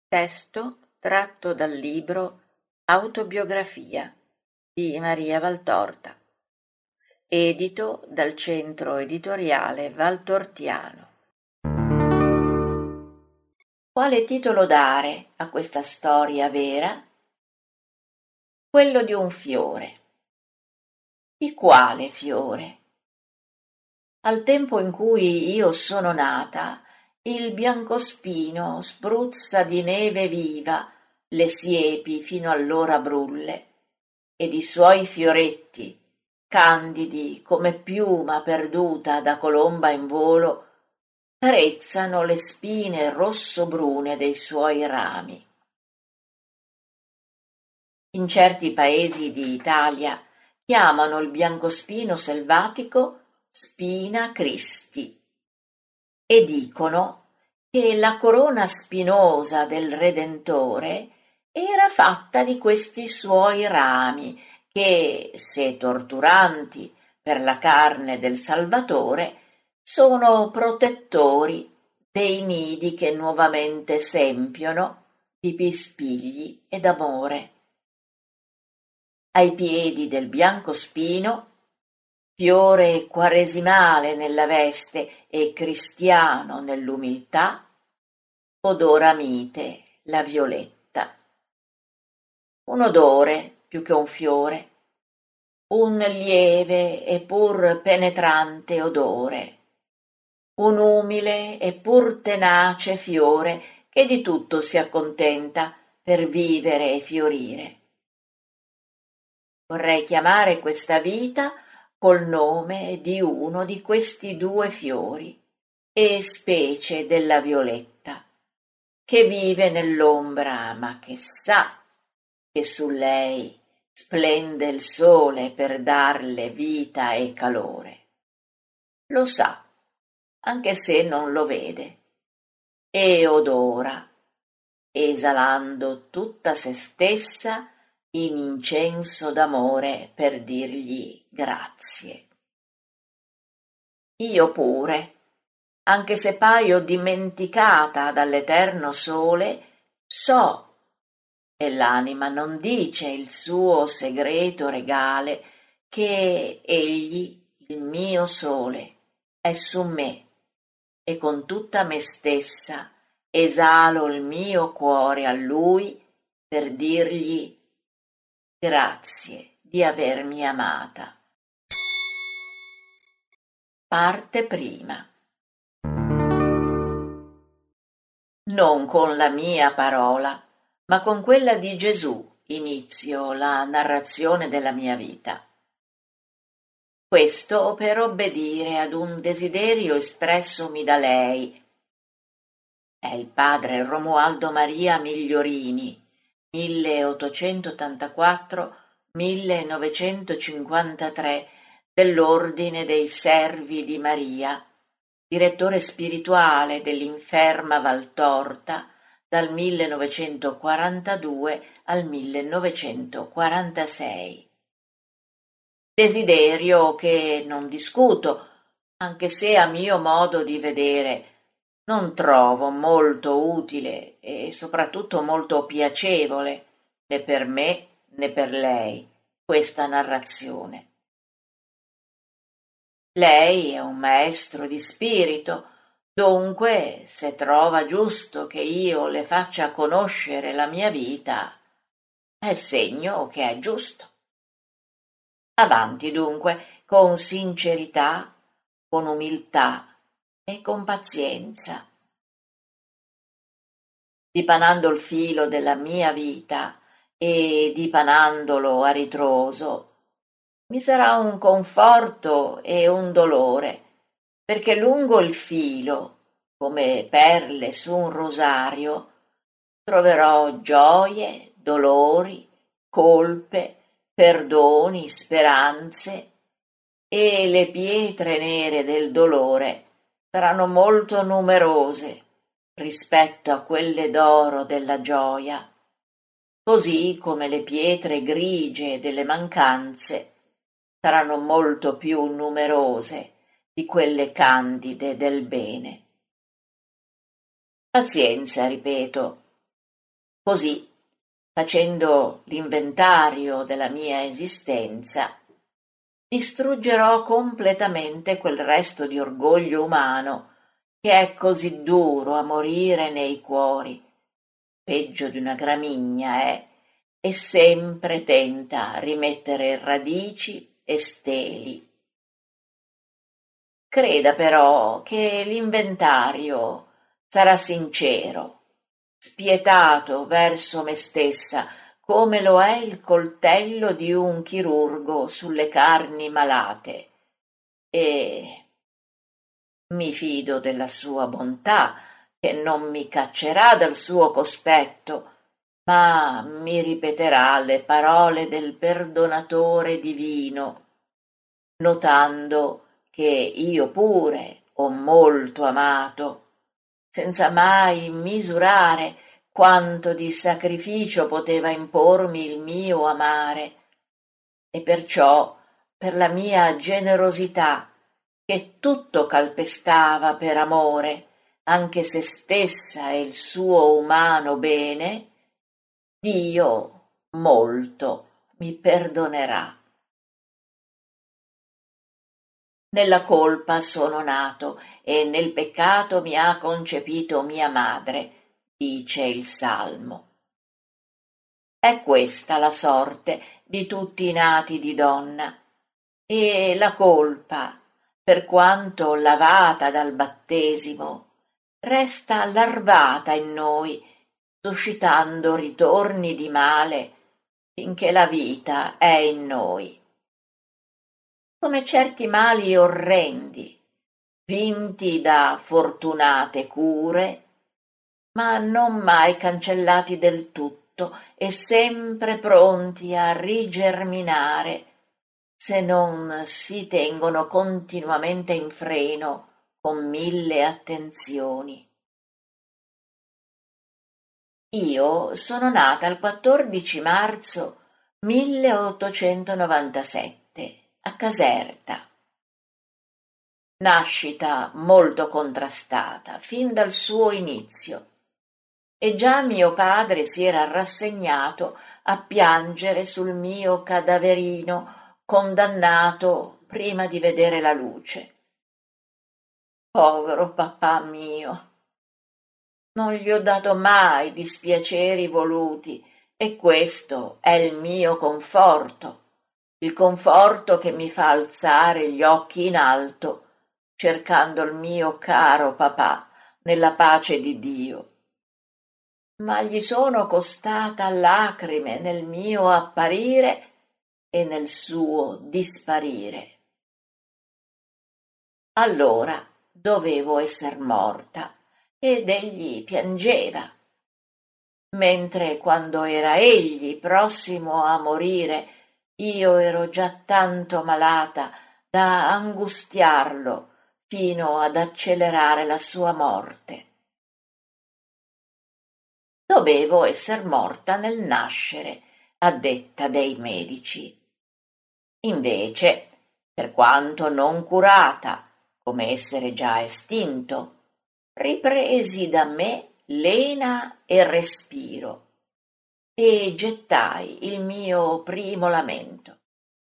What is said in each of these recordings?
Testo tratto dal libro Autobiografia di Maria Valtorta, edito dal Centro Editoriale Valtortiano. Quale titolo dare a questa storia vera? Quello di un fiore. Di quale fiore? Al tempo in cui io sono nata, il biancospino spruzza di neve viva le siepi fino all'ora brulle, ed i suoi fioretti, candidi come piuma perduta da colomba in volo, carezzano le spine rosso-brune dei suoi rami. In certi paesi di Italia chiamano il biancospino selvatico Spina Christi e dicono che la corona spinosa del Redentore era fatta di questi suoi rami che, se torturanti per la carne del Salvatore, sono protettori dei nidi che nuovamente s'empiono di pispigli ed amore. Ai piedi del biancospino, fiore quaresimale nella veste e cristiano nell'umiltà, odora mite la violetta. Un odore più che un fiore, un lieve e pur penetrante odore, un umile e pur tenace fiore che di tutto si accontenta per vivere e fiorire. Vorrei chiamare questa vita col nome di uno di questi due fiori, e specie della violetta, che vive nell'ombra ma che sa che su lei splende il sole per darle vita e calore. Lo sa, anche se non lo vede, e odora, esalando tutta se stessa in incenso d'amore per dirgli grazie. Io pure, anche se paio dimenticata dall'eterno sole, so, e l'anima non dice il suo segreto regale, che egli, il mio sole, è su me, e con tutta me stessa esalo il mio cuore a lui per dirgli grazie di avermi amata. Parte prima. Non con la mia parola, ma con quella di Gesù inizio la narrazione della mia vita. Questo per obbedire ad un desiderio espressomi da lei. È il padre Romualdo Maria Migliorini, 1884-1953, dell'Ordine dei Servi di Maria, direttore spirituale dell'Inferma Valtorta dal 1942 al 1946. Desiderio che non discuto, anche se a mio modo di vedere non trovo molto utile e soprattutto molto piacevole, né per me né per lei, questa narrazione. Lei è un maestro di spirito, dunque, se trova giusto che io le faccia conoscere la mia vita, è segno che è giusto. Avanti dunque, con sincerità, con umiltà e con pazienza. Dipanando il filo della mia vita e dipanandolo a ritroso, mi sarà un conforto e un dolore, perché lungo il filo, come perle su un rosario, troverò gioie, dolori, colpe, perdoni, speranze, e le pietre nere del dolore saranno molto numerose rispetto a quelle d'oro della gioia, così come le pietre grigie delle mancanze saranno molto più numerose di quelle candide del bene. Pazienza, ripeto, Così, facendo l'inventario della mia esistenza, distruggerò completamente quel resto di orgoglio umano che è così duro a morire nei cuori, peggio di una gramigna è, e sempre tenta a rimettere radici e steli. Creda però che l'inventario sarà sincero, spietato verso me stessa, come lo è il coltello di un chirurgo sulle carni malate, e mi fido della sua bontà, che non mi caccerà dal suo cospetto, ma mi ripeterà le parole del perdonatore divino, notando che io pure ho molto amato, senza mai misurare quanto di sacrificio poteva impormi il mio amare, e perciò per la mia generosità, che tutto calpestava per amore, anche se stessa e il suo umano bene, Dio molto mi perdonerà. Nella colpa sono nato e nel peccato mi ha concepito mia madre, dice il Salmo. È questa la sorte di tutti i nati di donna, e la colpa, per quanto lavata dal battesimo, resta larvata in noi, suscitando ritorni di male finché la vita è in noi. Come certi mali orrendi, vinti da fortunate cure, ma non mai cancellati del tutto e sempre pronti a rigerminare, se non si tengono continuamente in freno con 1000 attenzioni. Io sono nata il 14 marzo 1897 a Caserta. Nascita molto contrastata fin dal suo inizio, e già mio padre si era rassegnato a piangere sul mio cadaverino condannato prima di vedere la luce. Povero papà mio! Non gli ho dato mai dispiaceri voluti, e questo è il mio conforto, il conforto che mi fa alzare gli occhi in alto, cercando il mio caro papà nella pace di Dio. Ma gli sono costata lacrime nel mio apparire e nel suo disparire. Allora dovevo esser morta, ed egli piangeva, mentre quando era egli prossimo a morire io ero già tanto malata da angustiarlo fino ad accelerare la sua morte. Dovevo esser morta nel nascere, a detta dei medici. Invece, per quanto non curata, come essere già estinto, ripresi da me lena e respiro, e gettai il mio primo lamento.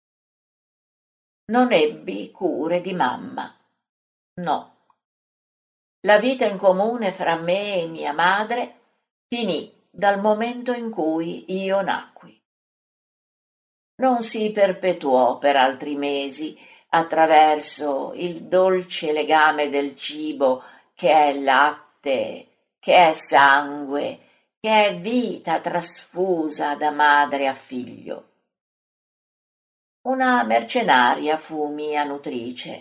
Non ebbi cure di mamma, no. La vita in comune fra me e mia madre finì dal momento in cui io nacqui. Non si perpetuò per altri mesi attraverso il dolce legame del cibo, che è latte, che è sangue, che è vita trasfusa da madre a figlio. Una mercenaria fu mia nutrice.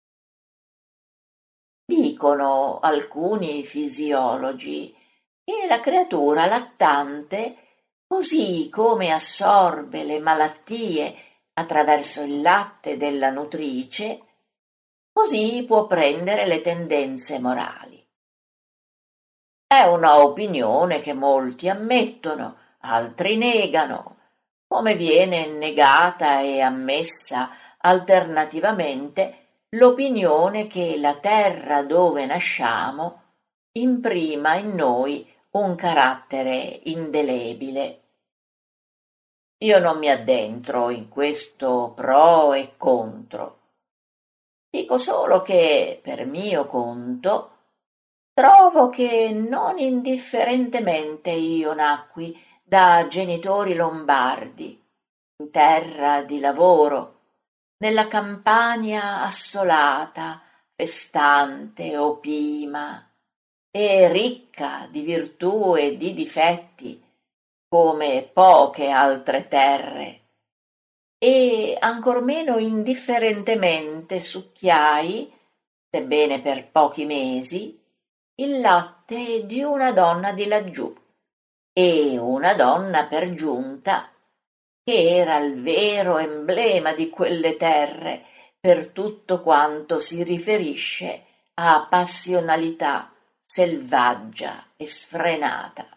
Dicono alcuni fisiologi che la creatura lattante, così come assorbe le malattie attraverso il latte della nutrice, così può prendere le tendenze morali. È una opinione che molti ammettono, altri negano, come viene negata e ammessa alternativamente l'opinione che la terra dove nasciamo imprima in noi un carattere indelebile. Io non mi addentro in questo pro e contro. Dico solo che, per mio conto, trovo che non indifferentemente io nacqui da genitori lombardi, in terra di lavoro, nella Campania assolata, festante, opima e ricca di virtù e di difetti, come poche altre terre, e ancor meno indifferentemente succhiai, sebbene per pochi mesi, il latte di una donna di laggiù, e una donna per giunta che era il vero emblema di quelle terre per tutto quanto si riferisce a passionalità selvaggia e sfrenata.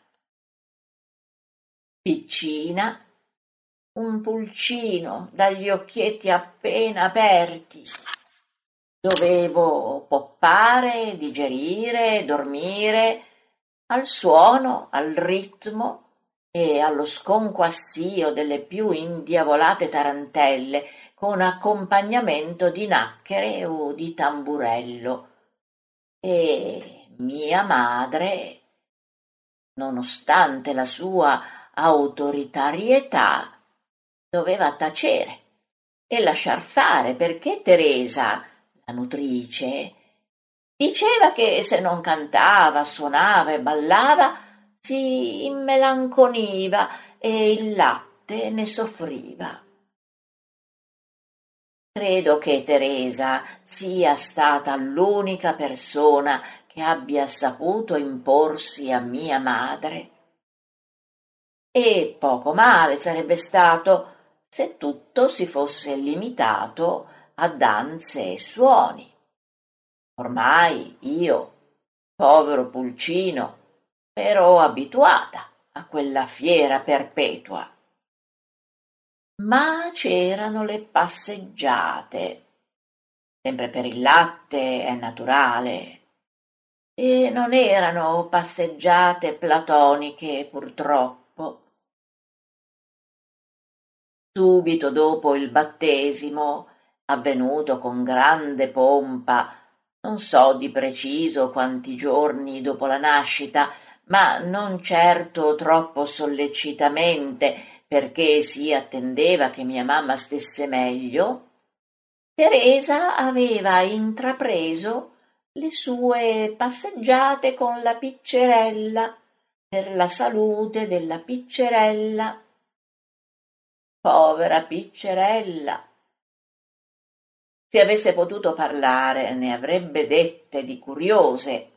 Piccina, un pulcino dagli occhietti appena aperti. Dovevo poppare, digerire, dormire, al suono, al ritmo e allo sconquassio delle più indiavolate tarantelle, con accompagnamento di nacchere o di tamburello. E mia madre, nonostante la sua autoritarietà, doveva tacere e lasciar fare, perché Teresa, la nutrice, diceva che se non cantava, suonava e ballava si immelanconiva e il latte ne soffriva. Credo che Teresa sia stata l'unica persona che abbia saputo imporsi a mia madre. E poco male sarebbe stato se tutto si fosse limitato a danze e suoni. Ormai io, povero pulcino, ero abituata a quella fiera perpetua. Ma c'erano le passeggiate, sempre per il latte, è naturale, e non erano passeggiate platoniche, purtroppo. Subito dopo il battesimo, avvenuto con grande pompa, non so di preciso quanti giorni dopo la nascita, ma non certo troppo sollecitamente, perché si attendeva che mia mamma stesse meglio, Teresa aveva intrapreso le sue passeggiate con la piccerella, per la salute della piccerella. Povera piccerella! Se avesse potuto parlare, ne avrebbe dette di curiose.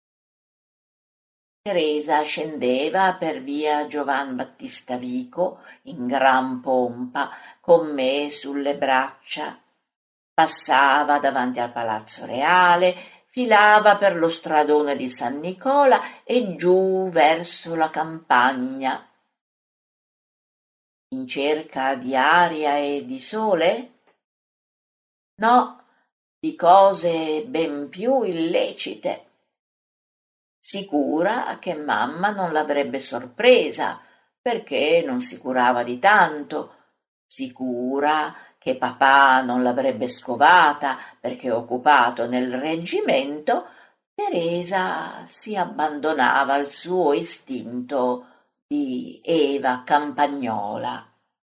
Teresa scendeva per via Giovan Battista Vico in gran pompa, con me sulle braccia. Passava davanti al Palazzo Reale, filava per lo stradone di San Nicola e giù verso la campagna. In cerca di aria e di sole? No, di cose ben più illecite. Sicura che mamma non l'avrebbe sorpresa, perché non si curava di tanto. Sicura che papà non l'avrebbe scovata, perché occupato nel reggimento, Teresa si abbandonava al suo istinto di Eva campagnola.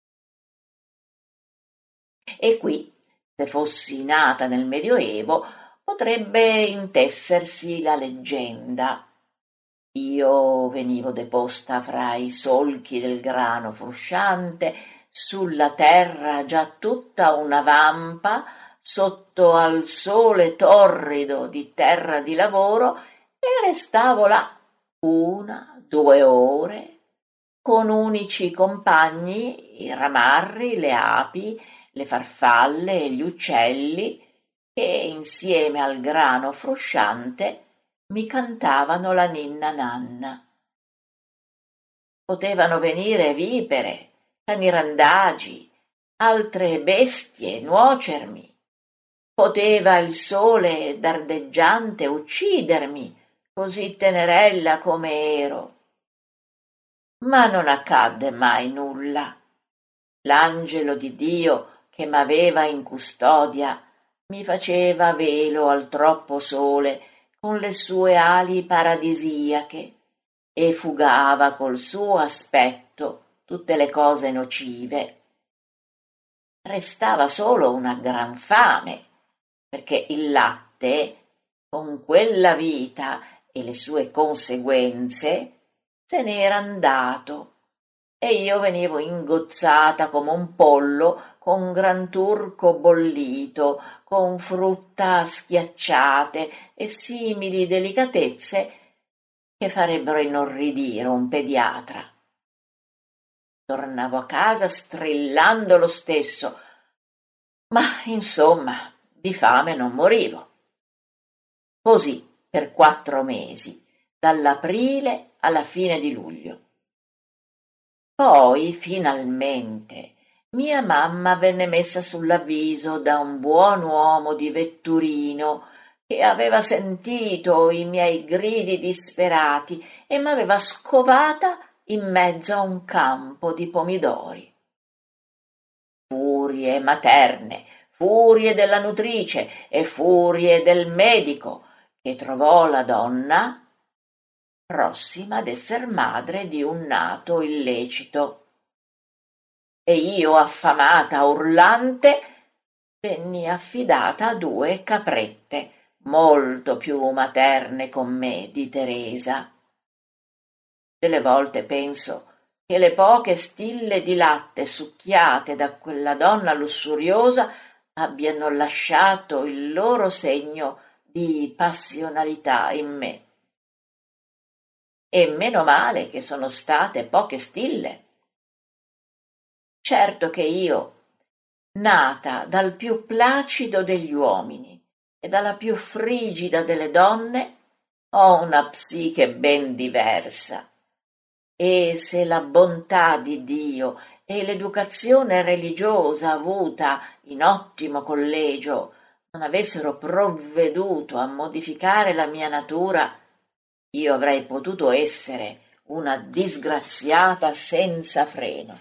E qui, se fossi nata nel Medioevo, potrebbe intessersi la leggenda. Io venivo deposta fra i solchi del grano frusciante, sulla terra già tutta una vampa, sotto al sole torrido di terra di lavoro, e restavo là 1, 2 ore, con unici compagni i ramarri, le api, le farfalle e gli uccelli, che insieme al grano frusciante mi cantavano la ninna nanna. Potevano venire vipere, cani randagi, altre bestie nuocermi. Poteva il sole dardeggiante uccidermi, così tenerella come ero. Ma non accadde mai nulla. L'angelo di Dio che m'aveva in custodia mi faceva velo al troppo sole con le sue ali paradisiache e fugava col suo aspetto tutte le cose nocive. Restava solo una gran fame, perché il latte, con quella vita e le sue conseguenze, se n'era andato e io venivo ingozzata come un pollo con gran turco bollito, con frutta schiacciate e simili delicatezze che farebbero inorridire un pediatra. Tornavo a casa strillando lo stesso, ma insomma di fame non morivo. Così per 4 mesi, dall'aprile alla fine di luglio. Poi, finalmente, mia mamma venne messa sull'avviso da un buon uomo di vetturino che aveva sentito i miei gridi disperati e m'aveva scovata in mezzo a un campo di pomidori. Furie materne, furie della nutrice e furie del medico che trovò la donna prossima ad esser madre di un nato illecito. E io, affamata, urlante, venni affidata a 2 caprette, molto più materne con me di Teresa. Delle volte penso che le poche stille di latte succhiate da quella donna lussuriosa abbiano lasciato il loro segno di passionalità in me. E meno male che sono state poche stille. Certo che io, nata dal più placido degli uomini e dalla più frigida delle donne, ho una psiche ben diversa. E se la bontà di Dio e l'educazione religiosa avuta in ottimo collegio non avessero provveduto a modificare la mia natura, io avrei potuto essere una disgraziata senza freno.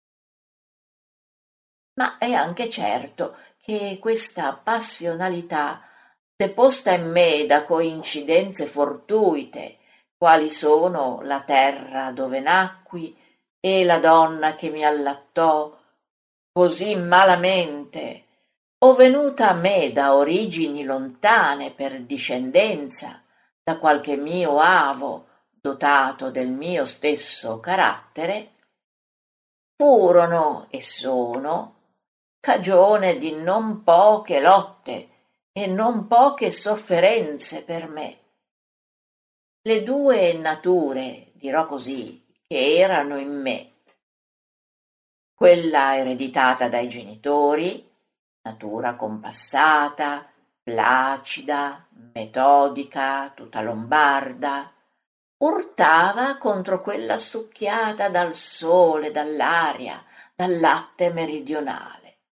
Ma è anche certo che questa passionalità, deposta in me da coincidenze fortuite, quali sono la terra dove nacqui e la donna che mi allattò così malamente, o venuta a me da origini lontane per discendenza, da qualche mio avo dotato del mio stesso carattere, furono e sono cagione di non poche lotte e non poche sofferenze per me. Le 2 nature, dirò così, che erano in me, quella ereditata dai genitori, natura compassata, placida, metodica, tutta lombarda, urtava contro quella succhiata dal sole, dall'aria, dal latte meridionale.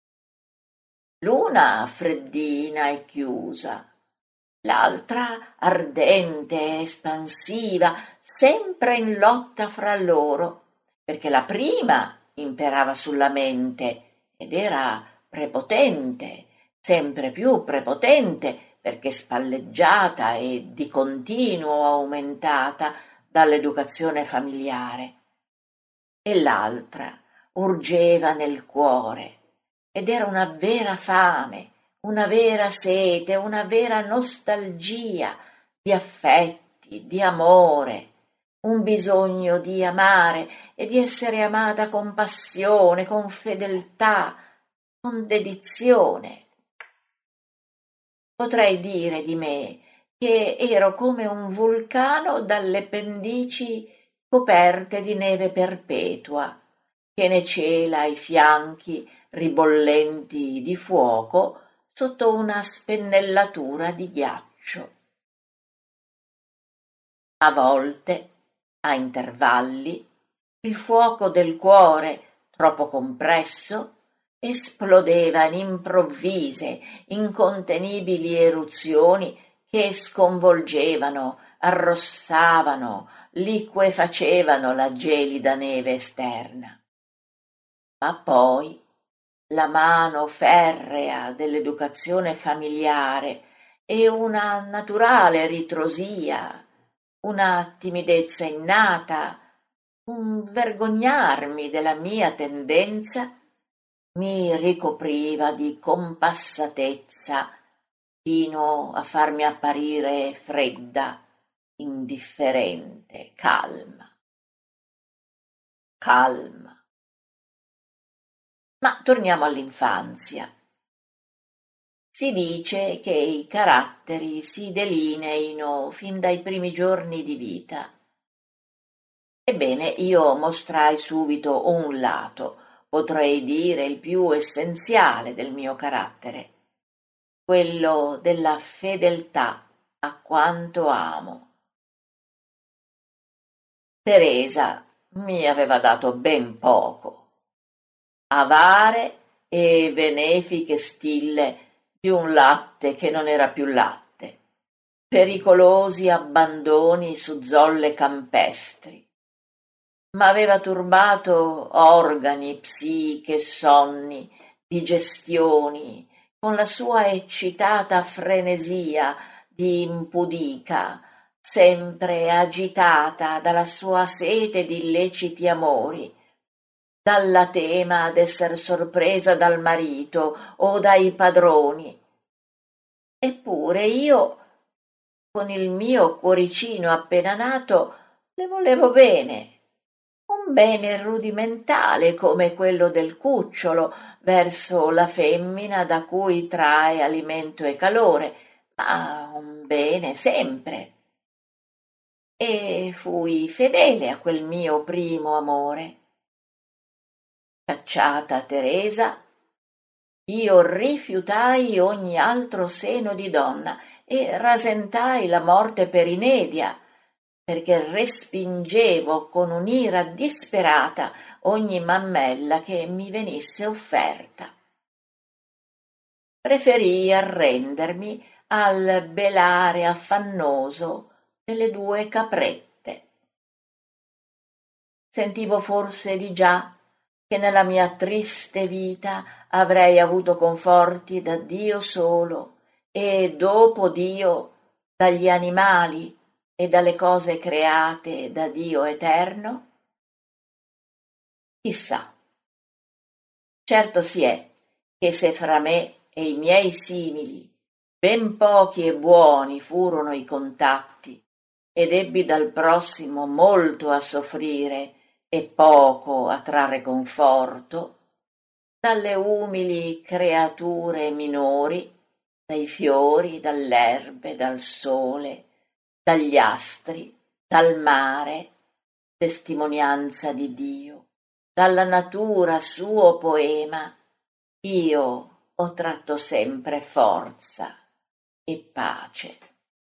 L'una freddina e chiusa, l'altra ardente e espansiva, sempre in lotta fra loro, perché la prima imperava sulla mente ed era prepotente, sempre più prepotente, perché spalleggiata e di continuo aumentata dall'educazione familiare. E l'altra urgeva nel cuore, ed era una vera fame, una vera sete, una vera nostalgia di affetti, di amore, un bisogno di amare e di essere amata con passione, con fedeltà, con dedizione. Potrei dire di me che ero come un vulcano dalle pendici coperte di neve perpetua, che ne cela i fianchi ribollenti di fuoco sotto una spennellatura di ghiaccio. A volte, a intervalli, il fuoco del cuore, troppo compresso, esplodeva in improvvise, incontenibili eruzioni che sconvolgevano, arrossavano, liquefacevano la gelida neve esterna. Ma poi la mano ferrea dell'educazione familiare e una naturale ritrosia, una timidezza innata, un vergognarmi della mia tendenza, mi ricopriva di compassatezza fino a farmi apparire fredda, indifferente, calma. Ma torniamo all'infanzia. Si dice che i caratteri si delineino fin dai primi giorni di vita. Ebbene, io mostrai subito un lato, potrei dire il più essenziale del mio carattere, quello della fedeltà a quanto amo. Teresa mi aveva dato ben poco. Avare e benefiche stille di un latte che non era più latte, pericolosi abbandoni su zolle campestri. M'aveva turbato organi, psiche, sonni, digestioni, con la sua eccitata frenesia di impudica, sempre agitata dalla sua sete di illeciti amori, dalla tema d'esser sorpresa dal marito o dai padroni. Eppure io, con il mio cuoricino appena nato, le volevo bene, un bene rudimentale come quello del cucciolo verso la femmina da cui trae alimento e calore, ma un bene sempre. E fui fedele a quel mio primo amore. Cacciata Teresa, io rifiutai ogni altro seno di donna e rasentai la morte per inedia, perché respingevo con un'ira disperata ogni mammella che mi venisse offerta. Preferii arrendermi al belare affannoso delle due caprette. Sentivo forse di già che nella mia triste vita avrei avuto conforti da Dio solo e dopo Dio dagli animali e dalle cose create da Dio eterno? Chissà. Certo si è che se fra me e i miei simili ben pochi e buoni furono i contatti ed ebbi dal prossimo molto a soffrire e poco a trarre conforto, dalle umili creature minori, dai fiori, dall'erbe, dal sole, dagli astri, dal mare, testimonianza di Dio, dalla natura suo poema, io ho tratto sempre forza e pace.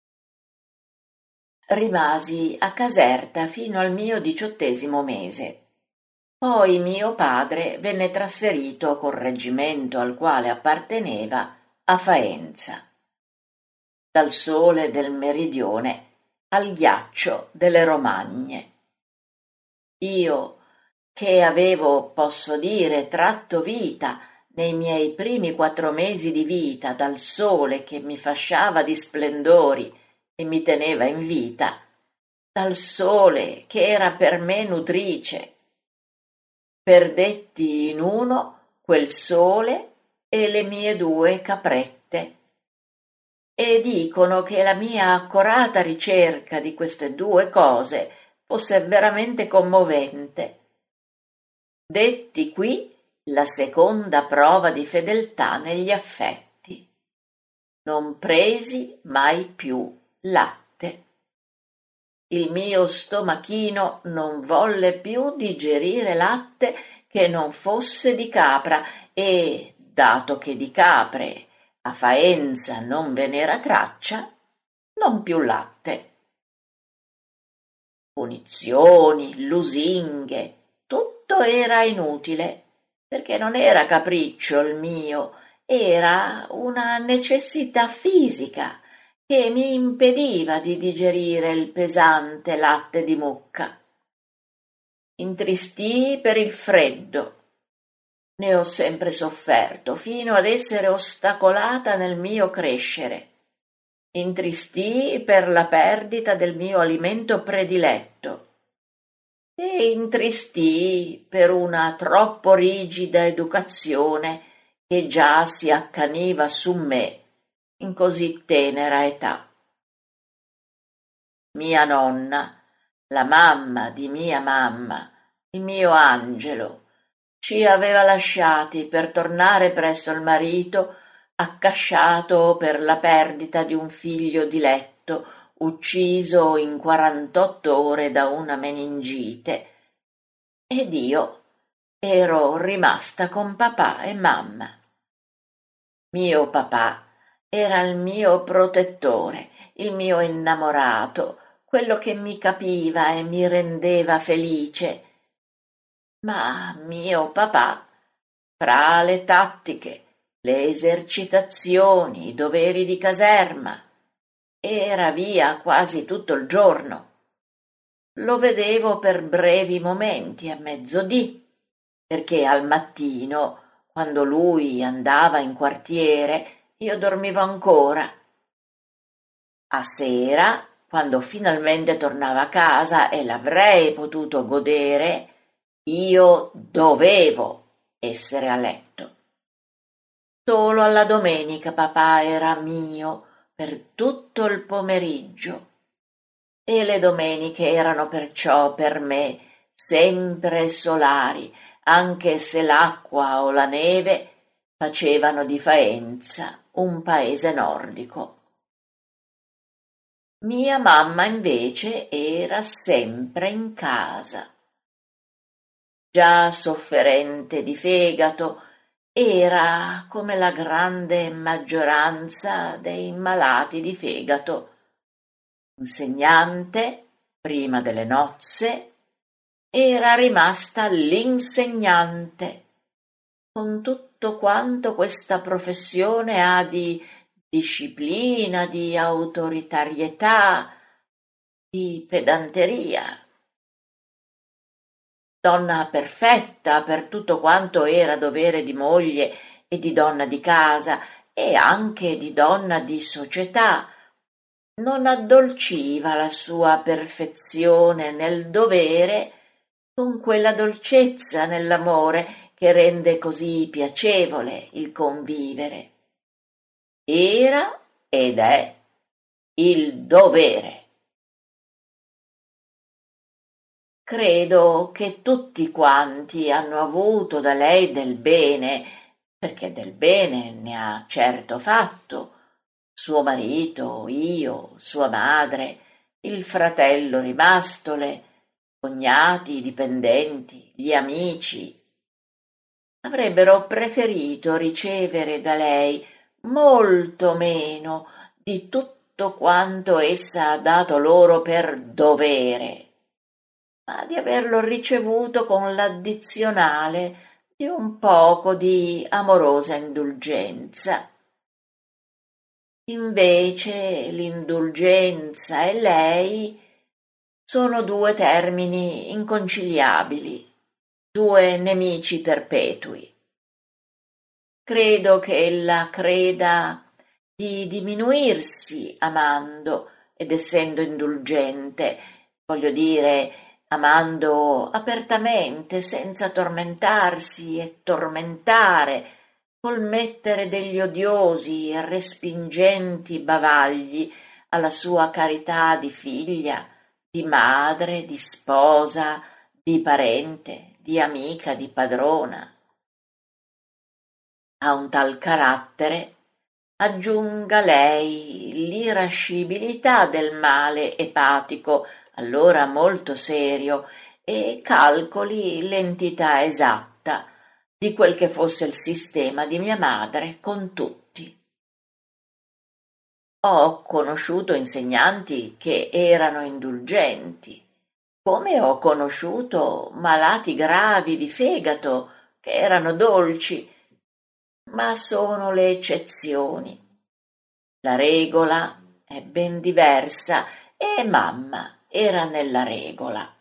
Rimasi a Caserta fino al mio 18° mese. Poi mio padre venne trasferito col reggimento al quale apparteneva a Faenza. Dal sole del meridione al ghiaccio delle Romagne. Io, che avevo, posso dire, tratto vita nei miei primi 4 mesi di vita dal sole che mi fasciava di splendori e mi teneva in vita, dal sole che era per me nutrice, perdetti in uno quel sole e le mie 2 caprette. E dicono che la mia accorata ricerca di queste 2 cose fosse veramente commovente. Detti qui la seconda prova di fedeltà negli affetti. Non presi mai più latte. Il mio stomachino non volle più digerire latte che non fosse di capra e, dato che di capre a Faenza non ve n'era traccia, non più latte. Punizioni, lusinghe, tutto era inutile, perché non era capriccio il mio, era una necessità fisica che mi impediva di digerire il pesante latte di mucca. Intristii per il freddo. Ne ho sempre sofferto, fino ad essere ostacolata nel mio crescere. Intristii per la perdita del mio alimento prediletto. E intristii per una troppo rigida educazione che già si accaniva su me in così tenera età. Mia nonna, la mamma di mia mamma, il mio angelo, ci aveva lasciati per tornare presso il marito, accasciato per la perdita di un figlio diletto, ucciso in 48 ore da una meningite, ed io ero rimasta con papà e mamma. Mio papà era il mio protettore, il mio innamorato, quello che mi capiva e mi rendeva felice. Ma mio papà, fra le tattiche, le esercitazioni, i doveri di caserma, era via quasi tutto il giorno. Lo vedevo per brevi momenti a mezzodì, perché al mattino, quando lui andava in quartiere, io dormivo ancora. A sera, quando finalmente tornava a casa e l'avrei potuto godere, io dovevo essere a letto. Solo alla domenica papà era mio per tutto il pomeriggio, e le domeniche erano perciò per me sempre solari, anche se l'acqua o la neve facevano di Faenza un paese nordico. Mia mamma invece era sempre in casa. Già sofferente di fegato, era come la grande maggioranza dei malati di fegato. Insegnante, prima delle nozze, era rimasta l'insegnante, con tutto quanto questa professione ha di disciplina, di autoritarietà, di pedanteria. Donna perfetta per tutto quanto era dovere di moglie e di donna di casa e anche di donna di società, non addolciva la sua perfezione nel dovere con quella dolcezza nell'amore che rende così piacevole il convivere. Era ed è il dovere. Credo che tutti quanti hanno avuto da lei del bene, perché del bene ne ha certo fatto, suo marito, io, sua madre, il fratello rimastole, cognati, i dipendenti, gli amici. Avrebbero preferito ricevere da lei molto meno di tutto quanto essa ha dato loro per dovere, ma di averlo ricevuto con l'addizionale di un poco di amorosa indulgenza. Invece l'indulgenza e lei sono due termini inconciliabili, due nemici perpetui. Credo che ella creda di diminuirsi amando ed essendo indulgente, voglio dire, amando apertamente, senza tormentarsi e tormentare, col mettere degli odiosi e respingenti bavagli alla sua carità di figlia, di madre, di sposa, di parente, di amica, di padrona. A un tal carattere aggiunga lei l'irascibilità del male epatico, allora molto serio, e calcoli l'entità esatta di quel che fosse il sistema di mia madre con tutti. Ho conosciuto insegnanti che erano indulgenti, come ho conosciuto malati gravi di fegato che erano dolci, ma sono le eccezioni. La regola è ben diversa e mamma era nella regola.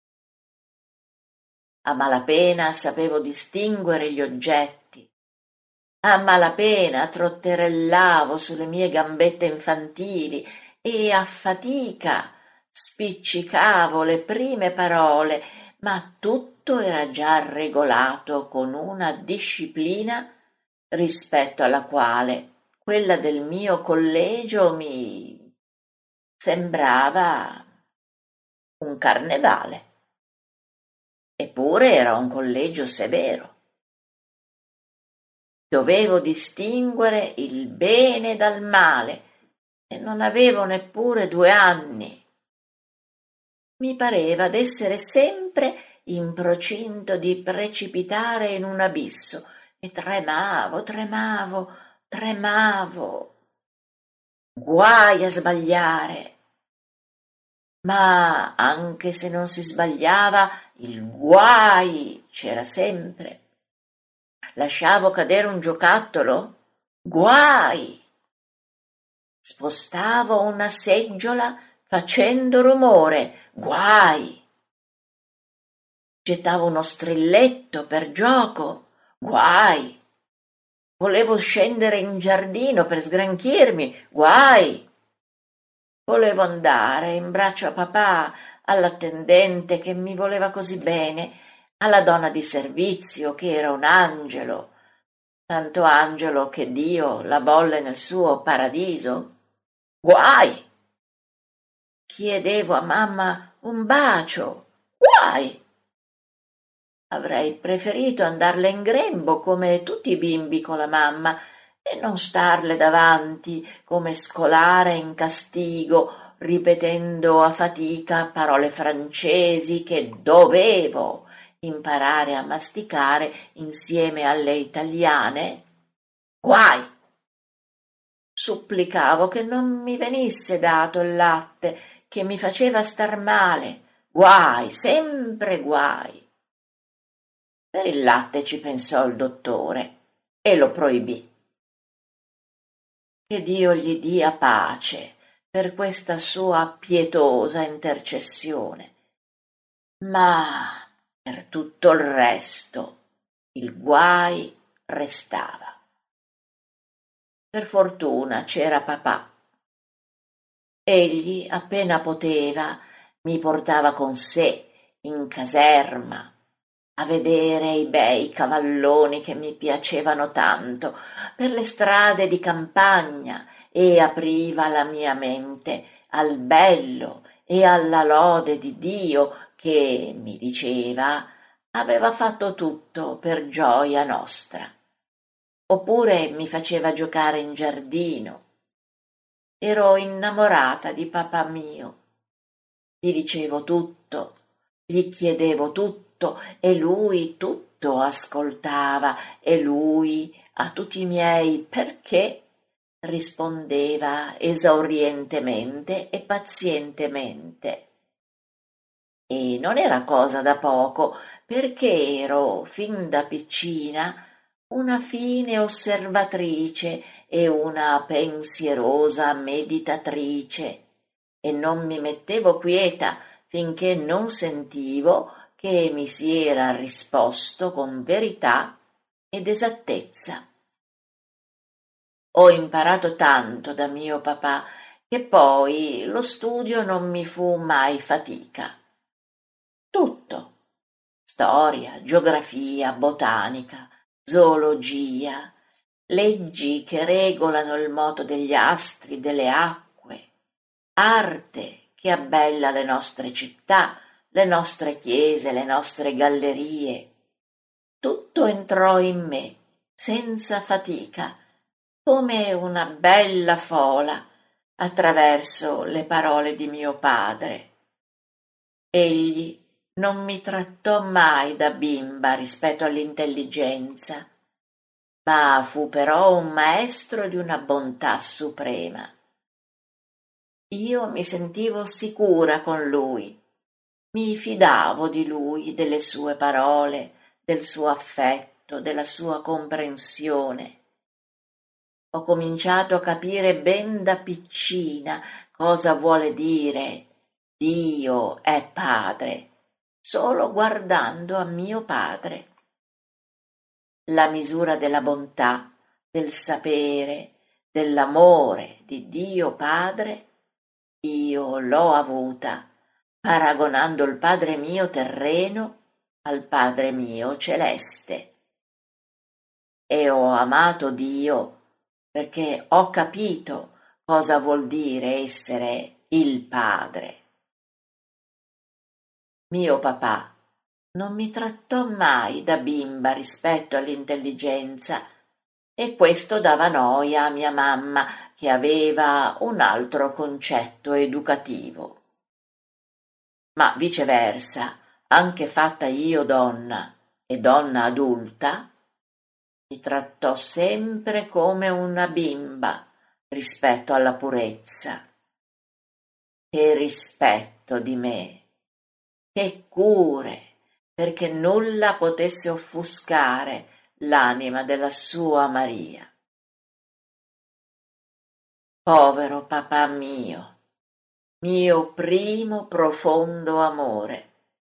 A malapena sapevo distinguere gli oggetti, a malapena trotterellavo sulle mie gambette infantili e a fatica spiccicavo le prime parole, ma tutto era già regolato con una disciplina rispetto alla quale quella del mio collegio mi sembrava un carnevale. Eppure era un collegio severo. Dovevo distinguere il bene dal male e non avevo neppure 2 anni. Mi pareva d'essere sempre in procinto di precipitare in un abisso e tremavo. Guai a sbagliare. Ma anche se non si sbagliava, il guai c'era sempre. Lasciavo cadere un giocattolo? Guai! Spostavo una seggiola facendo rumore? Guai! Gettavo uno strilletto per gioco? Guai! Volevo scendere in giardino per sgranchirmi? Guai! Volevo andare in braccio a papà, all'attendente che mi voleva così bene, alla donna di servizio che era un angelo, tanto angelo che Dio la volle nel suo paradiso. Guai! Chiedevo a mamma un bacio. Guai! Avrei preferito andarle in grembo come tutti i bimbi con la mamma e non starle davanti come scolare in castigo, ripetendo a fatica parole francesi che dovevo imparare a masticare insieme alle italiane. Guai! Supplicavo che non mi venisse dato il latte, che mi faceva star male. Guai, sempre guai. Per il latte ci pensò il dottore e lo proibì. Che Dio gli dia pace per questa sua pietosa intercessione. Ma per tutto il resto il guai restava. Per fortuna c'era papà. Egli, appena poteva, mi portava con sé in caserma a vedere i bei cavalloni che mi piacevano tanto per le strade di campagna e apriva la mia mente al bello e alla lode di Dio che, mi diceva, aveva fatto tutto per gioia nostra. Oppure mi faceva giocare in giardino. Ero innamorata di papà mio. Gli dicevo tutto, gli chiedevo tutto e lui tutto ascoltava e lui a tutti i miei perché rispondeva esaurientemente e pazientemente. E non era cosa da poco, perché ero fin da piccina una fine osservatrice e una pensierosa meditatrice, e non mi mettevo quieta finché non sentivo che mi si era risposto con verità ed esattezza. Ho imparato tanto da mio papà che poi lo studio non mi fu mai fatica. Tutto: storia, geografia, botanica, zoologia, leggi che regolano il moto degli astri, delle acque, arte che abbella le nostre città, le nostre chiese, le nostre gallerie. Tutto entrò in me, senza fatica, come una bella fola, attraverso le parole di mio padre. Egli non mi trattò mai da bimba rispetto all'intelligenza, ma fu però un maestro di una bontà suprema. Io mi sentivo sicura con lui, mi fidavo di lui, delle sue parole, del suo affetto, della sua comprensione. Ho cominciato a capire ben da piccina cosa vuole dire Dio è padre, solo guardando a mio padre. La misura della bontà, del sapere, dell'amore di Dio Padre, io l'ho avuta paragonando il Padre mio terreno al Padre mio celeste. E ho amato Dio perché ho capito cosa vuol dire essere il Padre. Mio papà non mi trattò mai da bimba rispetto all'intelligenza, e questo dava noia a mia mamma, che aveva un altro concetto educativo. Ma viceversa, anche fatta io donna e donna adulta, mi trattò sempre come una bimba rispetto alla purezza. Che rispetto di me, che cure, perché nulla potesse offuscare l'anima della sua Maria. Povero papà mio primo profondo amore.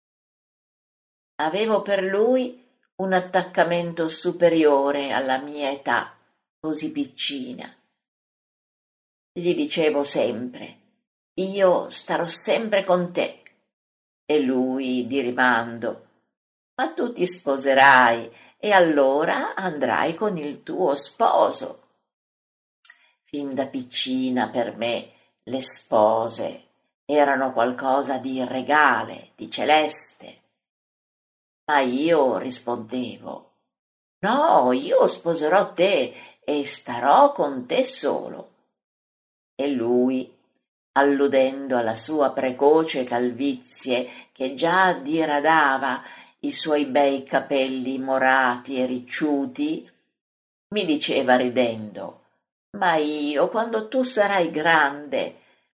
Avevo per lui un attaccamento superiore alla mia età, così piccina. Gli dicevo sempre: io starò sempre con te. E lui di rimando: ma tu ti sposerai e allora andrai con il tuo sposo. Fin da piccina per me le spose erano qualcosa di regale, di celeste. Ma io rispondevo: no, io sposerò te e starò con te solo. E lui, alludendo alla sua precoce calvizie che già diradava i suoi bei capelli morati e ricciuti, mi diceva ridendo: ma io, quando tu sarai grande,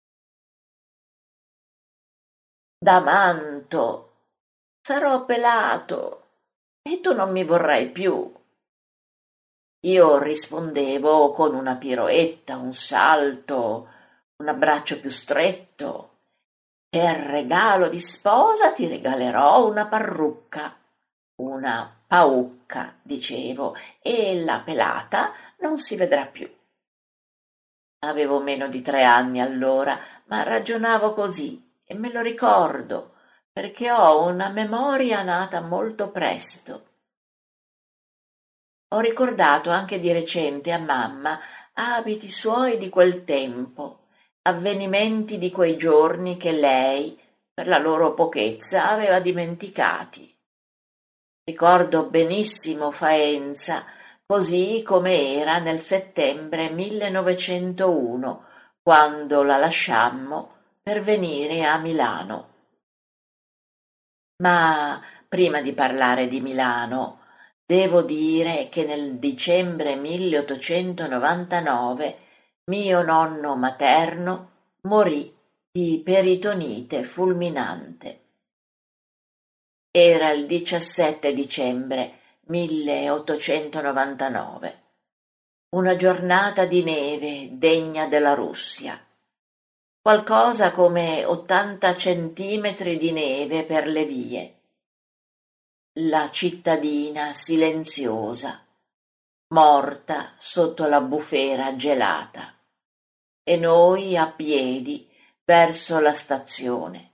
da manto, sarò pelato e tu non mi vorrai più. Io rispondevo con una piroetta, un salto, un abbraccio più stretto: per regalo di sposa ti regalerò una parrucca, una paucca, dicevo, e la pelata non si vedrà più. Avevo meno di 3 anni allora, ma ragionavo così e me lo ricordo, perché ho una memoria nata molto presto. Ho ricordato anche di recente a mamma abiti suoi di quel tempo, avvenimenti di quei giorni che lei, per la loro pochezza, aveva dimenticati. Ricordo benissimo Faenza, così come era nel settembre 1901, quando la lasciammo per venire a Milano. Ma prima di parlare di Milano, devo dire che nel dicembre 1899 mio nonno materno morì di peritonite fulminante. Era il 17 dicembre 1899, una giornata di neve degna della Russia, qualcosa come 80 centimetri di neve per le vie. La cittadina silenziosa, morta sotto la bufera gelata, e noi a piedi verso la stazione.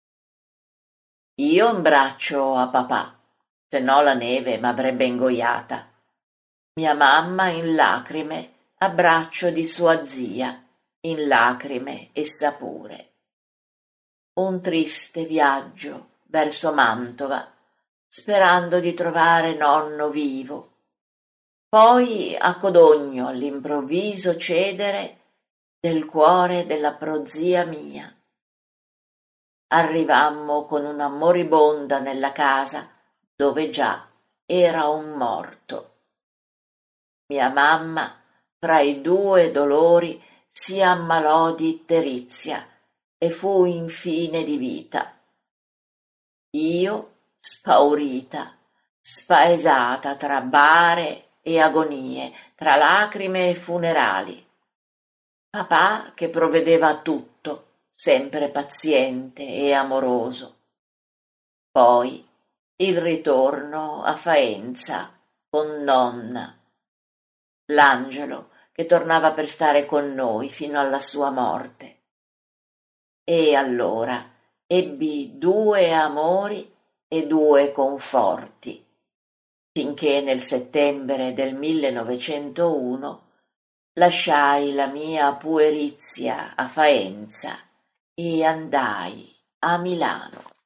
Io in braccio a papà, se no la neve m'avrebbe ingoiata. Mia mamma in lacrime a braccio di sua zia, in lacrime essa pure. Un triste viaggio verso Mantova, sperando di trovare nonno vivo. Poi a Codogno all'improvviso cedere del cuore della prozia mia. Arrivammo con una moribonda nella casa, dove già era un morto. Mia mamma, fra i 2 dolori, si ammalò di itterizia e fu infine di vita. Io, spaurita, spaesata tra bare e agonie, tra lacrime e funerali. Papà che provvedeva a tutto, sempre paziente e amoroso. Poi il ritorno a Faenza con nonna, l'angelo che tornava per stare con noi fino alla sua morte. E allora ebbi 2 amori e 2 conforti, finché nel settembre del 1901 lasciai la mia puerizia a Faenza e andai a Milano.